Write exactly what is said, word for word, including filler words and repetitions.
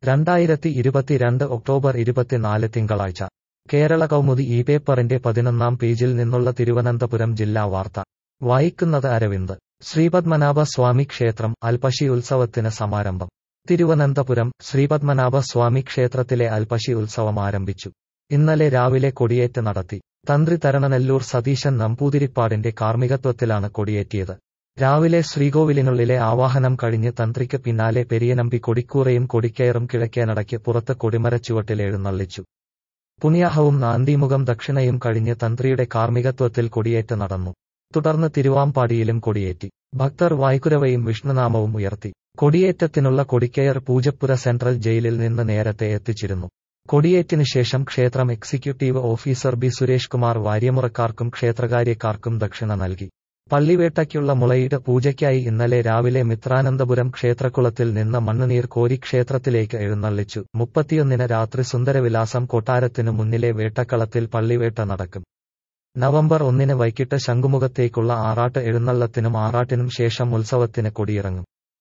രണ്ടായിരത്തി ഇരുപത്തിരണ്ട് ഒക്ടോബർ ഇരുപത്തിനാല് തിങ്കളാഴ്ച കേരള കൗമുദി ഈ പേപ്പറിന്റെ പതിനൊന്നാം പേജിൽ നിന്നുള്ള തിരുവനന്തപുരം ജില്ലാ വാർത്ത വായിക്കുന്നത് അരവിന്ദ്. ശ്രീപത്മനാഭ സ്വാമി ക്ഷേത്രം അൽപശി ഉത്സവത്തിന് സമാരംഭം. തിരുവനന്തപുരം ശ്രീപത്മനാഭ സ്വാമി ക്ഷേത്രത്തിലെ അൽപശി ഉത്സവം ആരംഭിച്ചു. ഇന്നലെ രാവിലെ കൊടിയേറ്റ് നടത്തി. തന്ത്രി തരണനെല്ലൂർ സതീശൻ നമ്പൂതിരിപ്പാടിന്റെ കാർമ്മികത്വത്തിലാണ് കൊടിയേറ്റിയത്. രാവിലെ ശ്രീകോവിലിനുള്ളിലെ ആവാഹനം കഴിഞ്ഞ് തന്ത്രിക്ക് പിന്നാലെ പെരിയനമ്പി കൊടിക്കൂറയും കൊടിക്കയറും കിഴക്കേനടയ്ക്ക് പുറത്ത് കൊടിമരച്ചുവട്ടിൽ എഴുന്നള്ളിച്ചു. പുണ്യാഹവും നാന്ദീമുഖം ദക്ഷിണയും കഴിഞ്ഞ് തന്ത്രിയുടെ കാർമ്മികത്വത്തിൽ കൊടിയേറ്റ് നടന്നു. തുടർന്ന് തിരുവാമ്പാടിയിലും കൊടിയേറ്റി. ഭക്തർ വായ്ക്കുരവയും വിഷ്ണുനാമവും ഉയർത്തി. കൊടിയേറ്റത്തിനുള്ള കൊടിക്കയർ പൂജപ്പുര സെൻട്രൽ ജയിലിൽ നിന്ന് നേരത്തെ എത്തിച്ചിരുന്നു. കൊടിയേറ്റിനു ശേഷം ക്ഷേത്രം executive officer B Suresh Kumar വാര്യമുറക്കാർക്കും ക്ഷേത്രകാര്യക്കാർക്കും ദക്ഷിണ നൽകി. പള്ളിവേട്ടയ്ക്കുള്ള മുളയുടെ പൂജയ്ക്കായി ഇന്നലെ രാവിലെ മിത്രാനന്തപുരം ക്ഷേത്രക്കുളത്തിൽ നിന്ന് മണ്ണുനീർ കോരി ക്ഷേത്രത്തിലേക്ക് എഴുന്നള്ളിച്ചു. മുപ്പത്തിയൊന്നിന് രാത്രി സുന്ദരവിലാസം കൊട്ടാരത്തിനു മുന്നിലെ വേട്ടക്കളത്തിൽ പള്ളിവേട്ട നടക്കും. നവംബർ ഒന്നിന് വൈകിട്ട് ശംഖുമുഖത്തേക്കുള്ള ആറാട്ട് എഴുന്നള്ളത്തിനും ആറാട്ടിനും ശേഷം ഉത്സവത്തിന് കൊടിയിറങ്ങും.